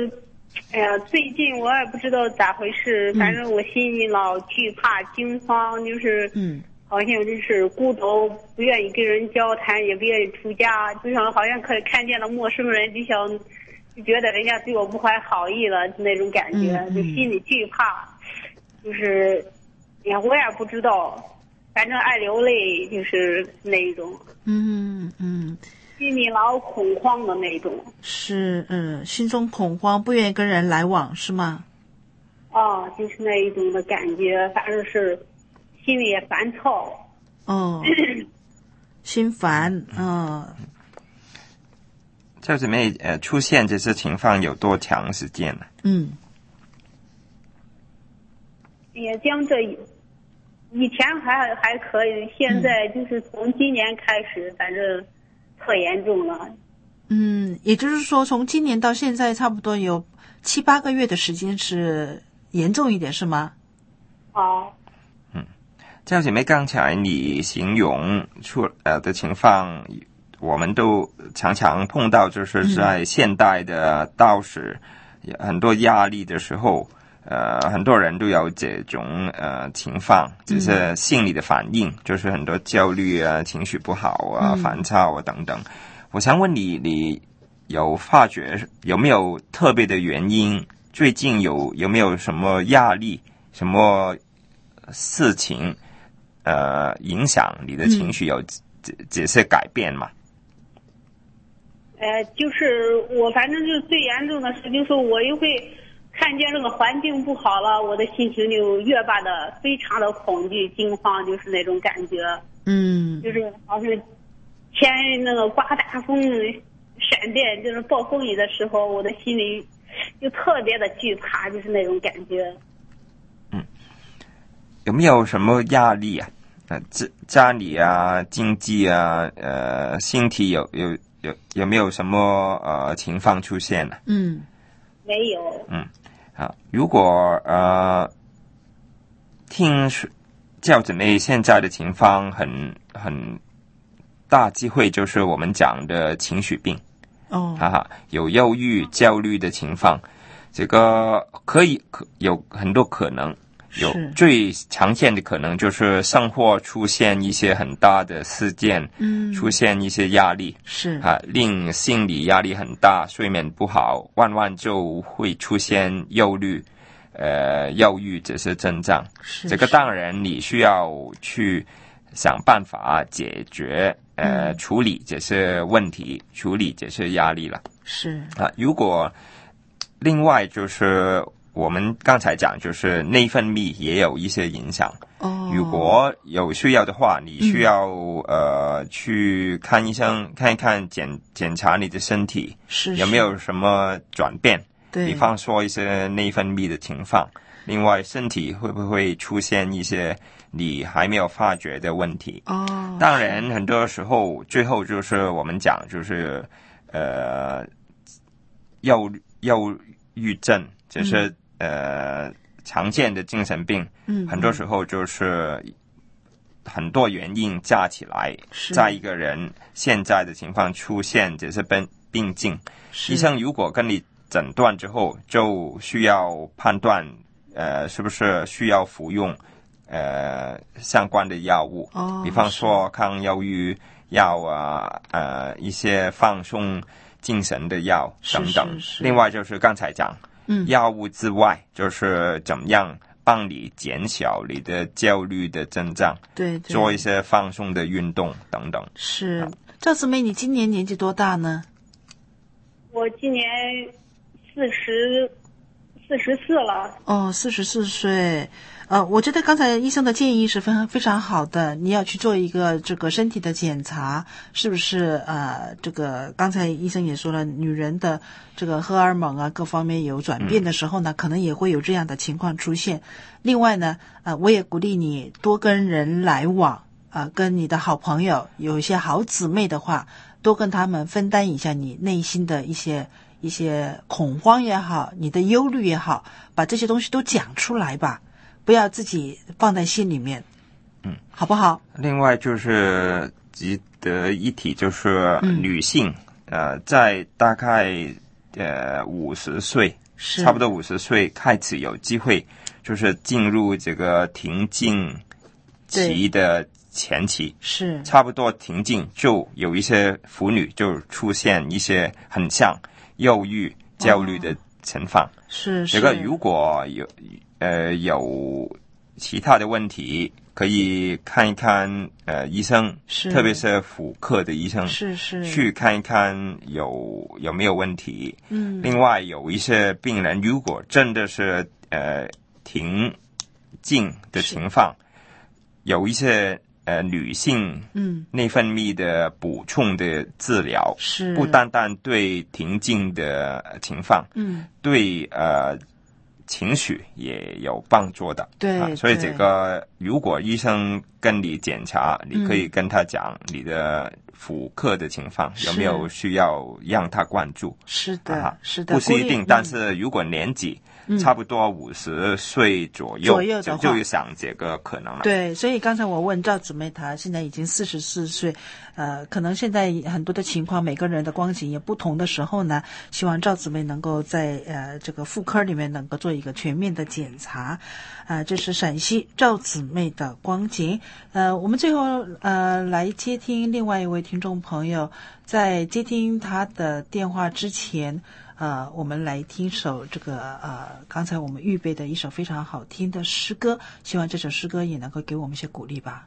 Speaker 9: 最近我也不知道咋回事，反正我心里老惧怕、惊慌，就是好像就是孤独，不愿意跟人交谈，也不愿意出家，就像好像看见了陌生人，就觉得人家对我不怀好意了那种感觉，就心里惧怕，就是我也不知道。反正爱流泪，就是那一种，心里老恐慌的那种。
Speaker 2: 是，心中恐慌，不愿意跟人来往，是吗？
Speaker 9: 就是那一种的感觉，反正是心里也烦躁。
Speaker 2: 心烦，
Speaker 3: 赵姊妹，出现这些情况有多长时间了？
Speaker 9: 也将这。以前还可以，现在就是从今年开始，反正特严重了。
Speaker 2: 也就是说，从今年到现在，差不多有7、8个月的时间是严重一点，是吗？
Speaker 3: 赵姐妹，刚才你形容的情况，我们都常常碰到，就是在现代的道士很多压力的时候。很多人都有这种情况，就是心理的反应，就是很多焦虑啊、情绪不好啊、烦躁啊等等。我想问你有发觉有没有特别的原因？最近有没有什么压力、什么事情影响你的情绪有这些改变吗？
Speaker 9: 就是我反正就最严重的是，就是我又会看见这个环境不好了，我的心情就越发的非常的恐惧、惊慌，就是那种感觉。就是好像前那个刮大风、闪电，就是暴风雨的时候，我的心里就特别的惧怕，就是那种感觉。
Speaker 3: 有没有什么压力啊？家里啊，经济啊，身体有没有什么情况出现呢？
Speaker 9: 没有。
Speaker 3: 如果听教姊妹现在的情况很大机会就是我们讲的情绪病。有忧郁、焦虑的情况，这个有很多可能。有最常见的可能就是生活出现一些很大的事件，出现一些压力，令心理压力很大，睡眠不好，往往就会出现忧虑、忧郁这些症状。这个当然你需要去想办法解决，处理这些问题，处理这些压力了。如果另外就是我们刚才讲，就是内分泌也有一些影响。如果有需要的话，你需要去看医生，看一看检查你的身体有没有什么转变，比方说一些内分泌的情况。另外，身体会不会出现一些你还没有发觉的问题？当然，很多时候最后就是我们讲就是忧郁症，就是常见的精神病，很多时候就是很多原因加起来，在一个人现在的情况出现这些病症，医生如果跟你诊断之后，就需要判断是不是需要服用相关的药物，比方说抗忧郁药啊，一些放松精神的药等等。另外就是刚才讲。药物之外，就是怎么样帮你减小你的焦虑的症状，做一些放松的运动等等。
Speaker 2: 赵姊妹，你今年年纪多大呢？
Speaker 9: 我今年44了。
Speaker 2: 44岁。我觉得刚才医生的建议是非常好的，你要去做一个这个身体的检查，是不是这个刚才医生也说了，女人的这个荷尔蒙啊各方面有转变的时候呢，可能也会有这样的情况出现。另外呢，我也鼓励你多跟人来往，跟你的好朋友，有一些好姊妹的话，多跟他们分担一下你内心的一些恐慌也好，你的忧虑也好，把这些东西都讲出来吧。不要自己放在心里面，好不好？
Speaker 3: 另外就是值得一提，就是女性，在大概50岁，差不多50岁开始有机会，就是进入这个停经期的前期，差不多停经就有一些妇女就出现一些很像忧郁、焦虑的情况。这个如果有其他的问题，可以看一看医生，特别是妇科的医生，去看一看有没有问题。另外有一些病人，如果真的是停经的情况，有一些女性内分泌的补充的治疗，不单单对停经的情况，对情绪也有帮助的。所以这个如果医生跟你检查，你可以跟他讲你的妇科的情况有没有需要让他关注。
Speaker 2: 是的，
Speaker 3: 不是一定，但是如果年纪差不多50岁左右就想这个可能了。
Speaker 2: 对，所以刚才我问赵姊妹，她现在已经44岁，可能现在很多的情况，每个人的光景也不同的时候呢，希望赵姊妹能够在这个妇科里面能够做一个全面的检查。这是陕西赵姊妹的光景。我们最后来接听另外一位听众朋友，在接听他的电话之前，我们来听首这个刚才我们预备的一首非常好听的诗歌，希望这首诗歌也能够给我们一些鼓励吧。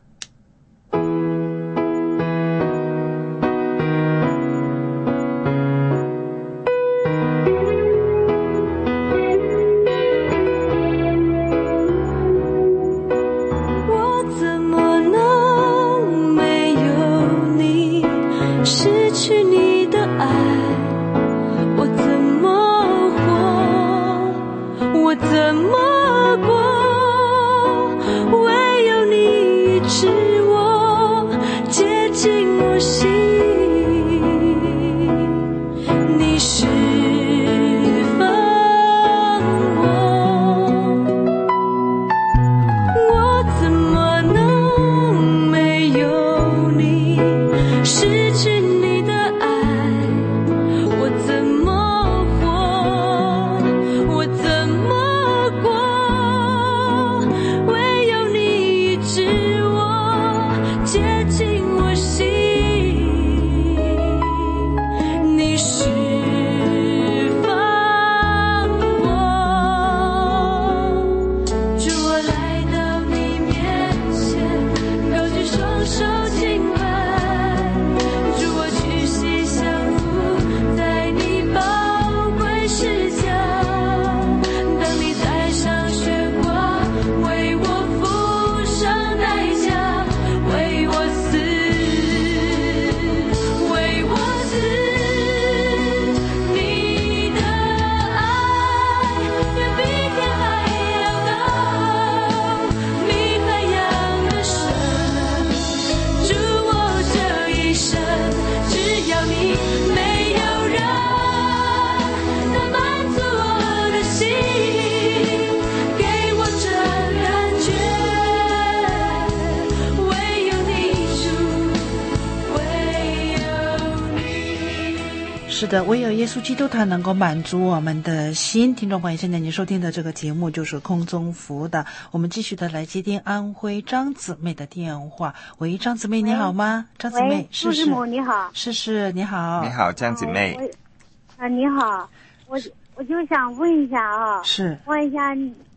Speaker 2: 是的，唯有耶稣基督他能够满足我们的心。听众朋友，现在您收听的这个节目就是空中福的，我们继续的来接听安徽张姊妹的电话。喂，张姊妹你好吗？张姊妹，是
Speaker 10: 师母你好。
Speaker 2: 是你好。
Speaker 3: 你好，张姊妹。
Speaker 10: 你好，我就想问一下啊，
Speaker 2: 是
Speaker 10: 问一下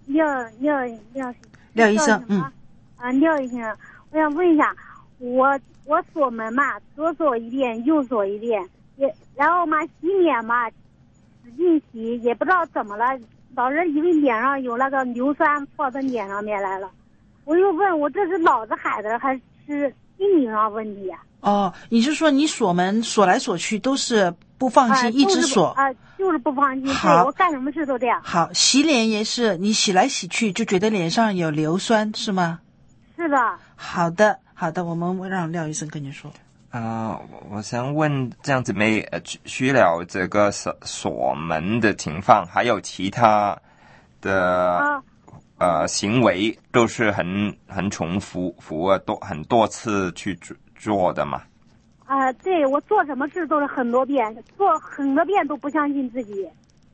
Speaker 2: 廖医生，
Speaker 10: 廖医生，我想问一下，我锁门嘛，左锁一遍，右锁一遍。然后嘛，洗脸嘛，使劲洗，也不知道怎么了，老是以为脸上有那个硫酸泼到脸上面来了。我又问我这是脑子海的还是心理上问题啊？
Speaker 2: 哦，你是说你锁门锁来锁去都是不放心，一直锁
Speaker 10: 就是不放心。
Speaker 2: 好，
Speaker 10: 对，我干什么事都这样。
Speaker 2: 好，洗脸也是，你洗来洗去就觉得脸上有硫酸是吗？
Speaker 10: 是的。
Speaker 2: 好的，我们让廖医生跟你说。
Speaker 3: 我想问这样子妹，除了这个锁门的情况，还有其他的行为都是很重复很多次去做的嘛？
Speaker 10: 对，我做什么事都是很多遍，做很多遍都不相信自己。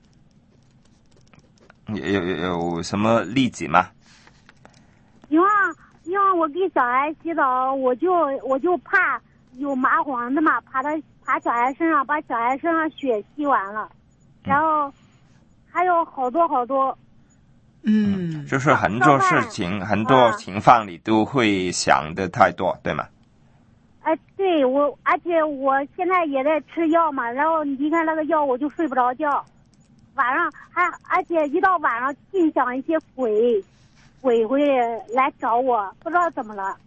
Speaker 3: 有什么例子吗？
Speaker 10: 因为我给小孩洗澡，我就怕有麻黄的嘛，爬小孩身上，把小孩身上血吸完了，然后还有好多，
Speaker 3: 就是很多事情，很多情况你都会想的太多，对吗？
Speaker 10: 对，而且我现在也在吃药嘛，然后离开那个药我就睡不着觉，晚上而且一到晚上净想一些鬼会来找我，不知道怎么了。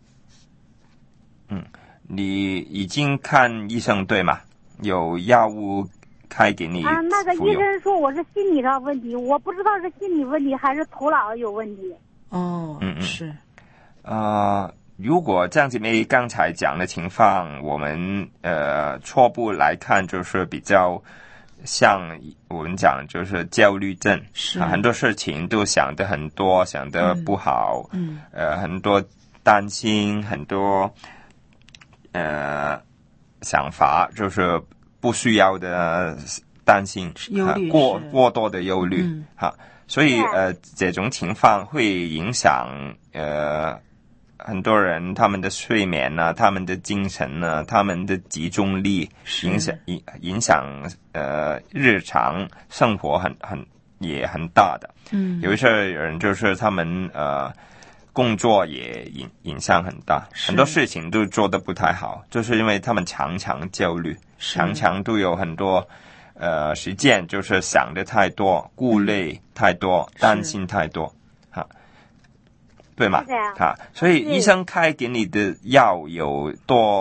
Speaker 3: 你已经看医生对吗？有药物开给你
Speaker 10: 那个医生说我是心理上问题，我不知道是心理问题还是头脑有问题。
Speaker 2: 是。
Speaker 3: 如果这样子妹刚才讲的情况，我们初步来看就是比较像我们讲就是焦虑症，很多事情都想得很多，想得不好，很多担心，很多想法，就是不需要的担心，过多的忧虑，所以这种情况会影响很多人他们的睡眠呢，他们的精神呢，他们的集中力，影响日常生活也很大的。有一些人就是他们工作也影响很大，很多事情都做得不太好，就是因为他们常常焦虑，常常都有很多时间就是想的太多，顾虑太多，担心太多，对吗？所以医生开给你的药有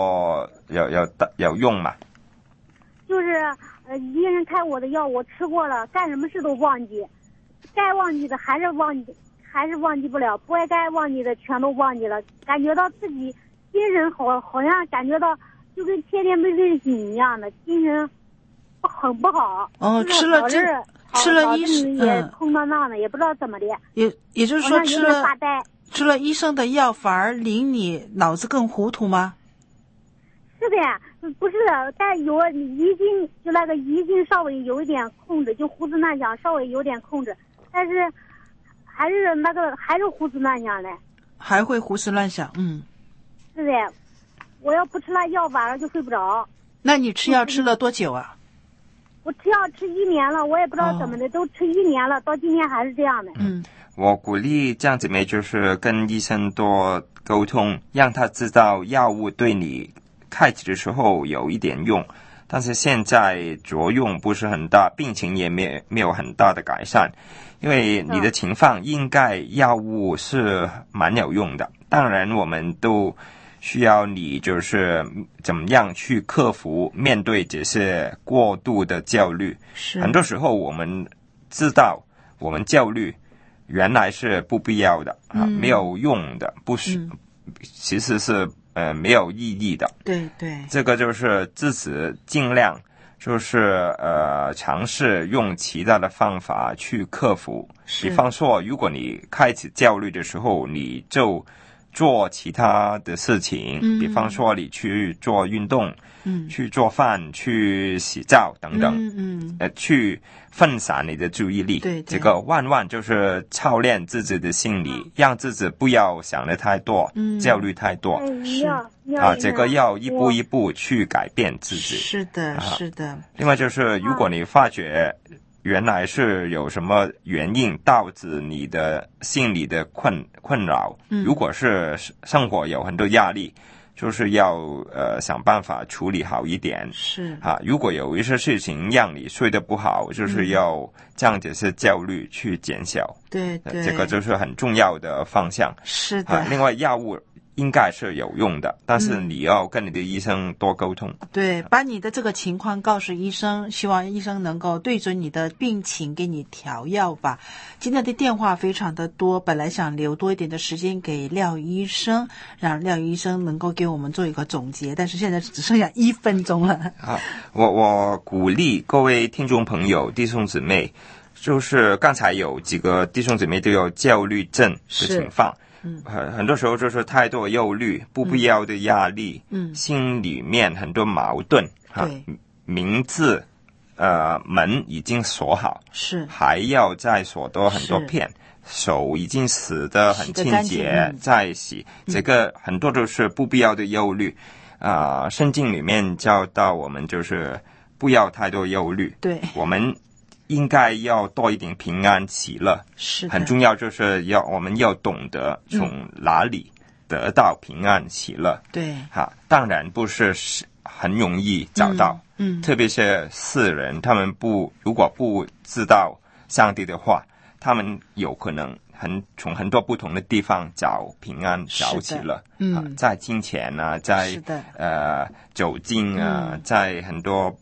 Speaker 3: 用吗？
Speaker 10: 就是医生开我的药我吃过了，干什么事都忘记，该忘记的还是忘记不了，不该忘记的全都忘记了，感觉到自己精神好像感觉到就跟天天没睡醒一样的，精神很不好。
Speaker 2: 吃了医生
Speaker 10: 也空荡荡的，也不知道怎么的。
Speaker 2: 也就是说吃了医生的药反而令你脑子更糊涂吗？
Speaker 10: 是的呀，不是的，但疑心就那个疑心稍微有一点控制，就胡思乱想稍微有点控制，但是还是胡思乱想的，
Speaker 2: 还会胡思乱想。
Speaker 10: 是的，我要不吃那药晚上就睡不着。
Speaker 2: 那你吃药吃了多久啊？
Speaker 10: 我吃药吃1年了，我也不知道怎么的，都吃1年了，到今天还是这样的。
Speaker 3: 我鼓励这样子妹就是跟医生多沟通，让他知道药物对你开始的时候有一点用，但是现在作用不是很大，病情也没有很大的改善，因为你的情况应该药物是蛮有用的。当然我们都需要你就是怎么样去克服面对这些过度的焦虑。很多时候我们知道我们焦虑原来是不必要的，没有用的，不是，其实是没有意义的。
Speaker 2: 对，
Speaker 3: 这个就是自己尽量就是尝试用其他的方法去克服。比方说，如果你开始焦虑的时候，你就做其他的事情，比方说你去做运动，去做饭，去洗澡等等，去分散你的注意力。
Speaker 2: 对，
Speaker 3: 这个万就是操练自己的心理，让自己不要想的太多，焦虑太多。这个要一步一步去改变自己。
Speaker 2: 是的，是的。
Speaker 3: 另外就是，如果你发觉原来是有什么原因导致你的心理的困扰，如果是生活有很多压力，就是要想办法处理好一点。如果有一些事情让你睡得不好，就是要将这些焦虑去减小。
Speaker 2: 对，
Speaker 3: 这个就是很重要的方向。
Speaker 2: 是的。
Speaker 3: 另外药物应该是有用的，但是你要跟你的医生多沟通。
Speaker 2: 对，把你的这个情况告诉医生，希望医生能够对准你的病情给你调药吧。今天的电话非常的多，本来想留多一点的时间给廖医生，让廖医生能够给我们做一个总结，但是现在只剩下1分钟了。
Speaker 3: 我鼓励各位听众朋友弟兄姊妹，就是刚才有几个弟兄姊妹都有焦虑症的情况，很多时候就是太多忧虑，不必要的压力，心里面很多矛盾，名字门已经锁好，还要再锁多很多片，手已经洗得很清洁，再洗，这个很多都是不必要的忧虑。圣经里面教导我们就是不要太多忧虑，
Speaker 2: 对，
Speaker 3: 我们应该要多一点平安喜乐，很重要，就是我们要懂得从哪里得到平安喜乐。
Speaker 2: 对，
Speaker 3: 当然不是很容易找到，特别是世人，他们如果不知道上帝的话，他们有可能从很多不同的地方找平安找喜乐，在金钱啊，在酒精啊，在很多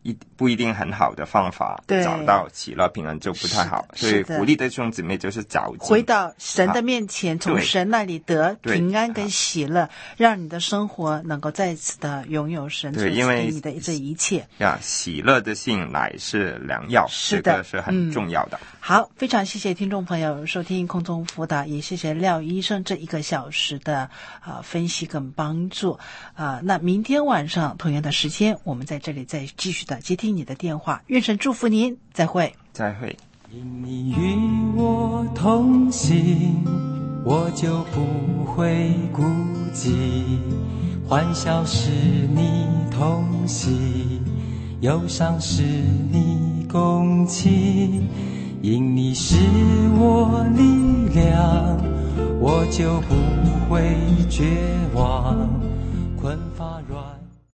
Speaker 3: 不一定很好的方法找到喜乐平安就不太好，所以鼓励弟兄姊妹就是找
Speaker 2: 回到神的面前，从神那里得平安跟喜乐，让你的生活能够再次的拥有神所给你的这一切。
Speaker 3: 喜乐的心乃是良药，
Speaker 2: 是的，
Speaker 3: 这个是很重要的。
Speaker 2: 好，非常谢谢听众朋友收听空中辅导，也谢谢廖医生这1个小时的分析跟帮助那明天晚上同样的时间，我们在这里再继续的接听你的电话。愿神祝福您，再会。
Speaker 3: 再会。
Speaker 11: 因你与我同行，我就不会孤寂，欢笑是你同喜，忧伤是你共情，因你是我力量，我就不会绝望，困乏软